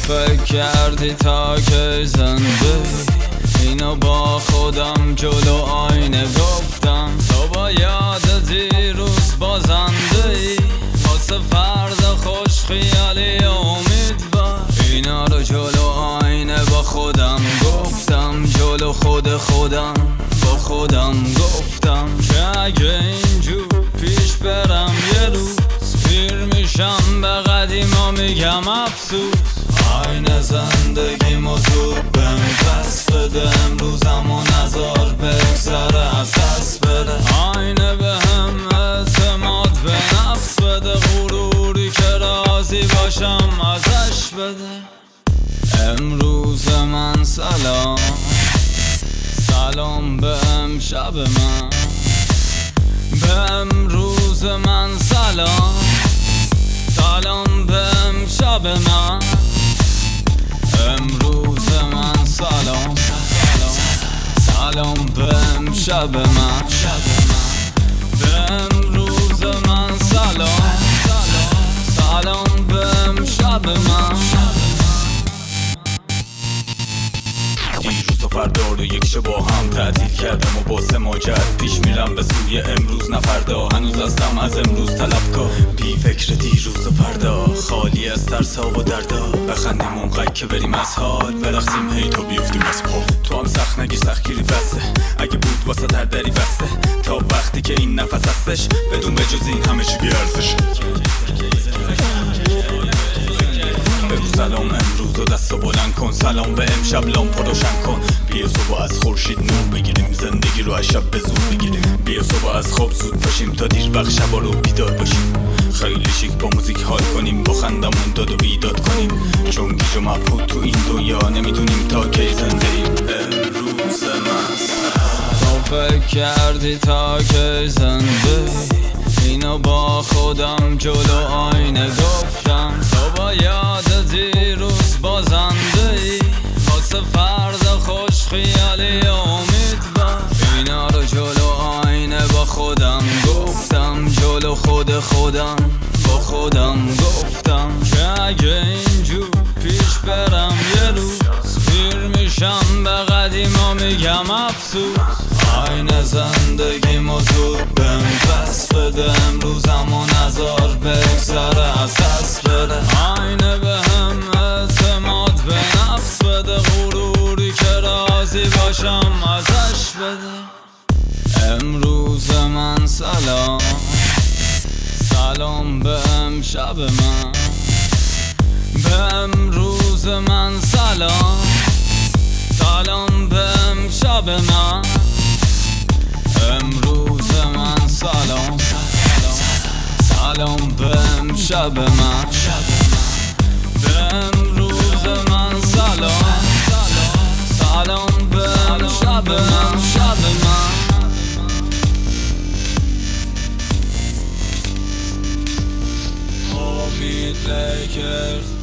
فکر کردی تا که زنده اینو با خودم جلو آینه گفتم تو با یاد دیروز بازنده ای واسه فردا خوش خیالی امیدوار اینا رو جلو آینه با خودم گفتم جلو خودم با خودم گفتم که اگه اینجور پیش برم یه روز پیر میشم به قدیما میگم افسوس آینه زندگیمو زود بهم پس بده امروزمو نزار بگذره از دست بده آینه بهم اعتماد به نفس بده غروری که راضی باشم ازش بده امروز من سلام به امشب من به امروز من سلام به امشب من امروز من سلام به امشب من به امروز من سلام به امشب من دیروز و فردا رو یکشه با هم تعطیل کردم و با سماجت پیش میرم به سوی امروز نه فردا هنوز هستم از امروز طلبکار بی فکر دیروز و فردا خالی از ترسا و دردا بخندیم اونقدر که بریم از حال برقصیم هی تا بیفتیم از پا تو هم سخت نگیر سختگیری بسته اگه بود واسه هر دری بسته تا وقتی که این نفس هستش بدون بجز این همه چی بیارزش بگو سلام امروز و دستو بلند کن سلام به امشب لامپا روشن کن بیا صبح از خورشید نور بگیریم زندگی رو از شب به زور بگیریم بیا صبح از خواب زود باشیم تا دیر وقت شبا رو بیدار باشیم خیلی شیک با موزیک حال کنیم با خندمون داد و بیداد کنیم چون گیج و مبهوت تو این دنیا نمیدونیم تا کی زنده ایم امروز من تو فکر کردی تا کی زنده اینو با خودم جلو آینه گفتم تو با یاد دیروز بازنده ای واسه فردا خوش خیالی امیدوار اینا رو جلو آینه با خودم گفتم جلو خودم با خودم گفتم که اگه اینجور پیش برم یه روز پیر میشم به قدیما میگم افسوس آینه زندگیمو زود بهم پس بده امروزمو نزار بگذره از دست بده آینه بهم اعتماد به نفس بده غروری که راضی باشم ازش بده امروز من سلام به امشب من به امروز من سلام به امشب من امروز من سلام به امشب من به امروز من سلام به امشب من امید لیکرز